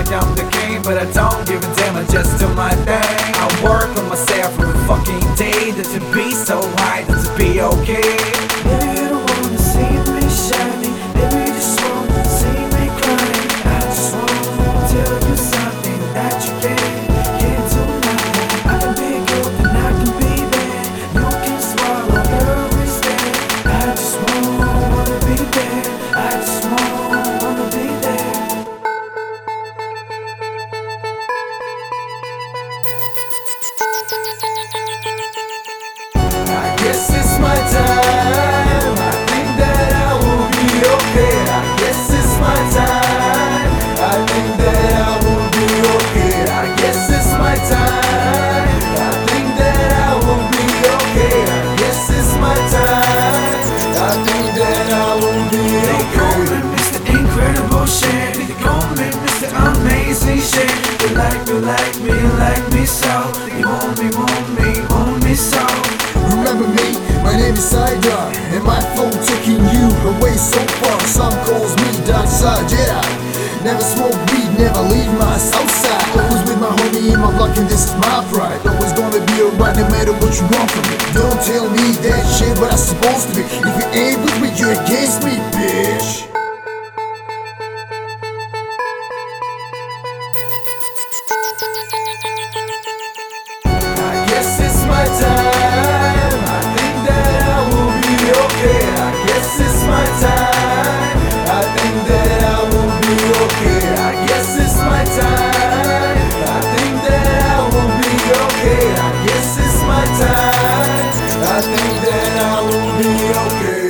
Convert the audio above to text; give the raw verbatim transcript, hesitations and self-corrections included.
like I'm the king, but I don't give a damn, I just do my thing. I work on myself every fucking day, that to be so high, that to be okay. Maybe you don't wanna see me shining, maybe you just wanna see me crying. I just wanna tell you something that you can't, can't do nothing. I can be good and I can be bad, you can swallow everything. I just wanna be there, I just wanna be there. I guess it's my time, I think that I will be okay. I guess it's my time, I think that I will be okay. I guess it's my time, I think that I will be okay. I guess it's my time, I think that I will be okay. They call me Mister Incredible Shit, they call me Mister Amazing Shit. They like me, like me, like me so. They want me, want me, want me so. Remember me, my name is Sidar, and my phone taking you away so far. Some calls me dark side, yeah. Never smoke weed, never leave my south side. Always with my homie in my block, and this is my pride. Always gonna be alright no matter what you want from me. Don't tell me that shit, but I'm supposed to be. If you ain't with me, you're against me, bitch. I guess it's my time, I think that I will be okay. I guess it's my time, I think that I will be okay. I guess it's my time, I think that I will be okay. I guess it's my time, I think that I will be okay.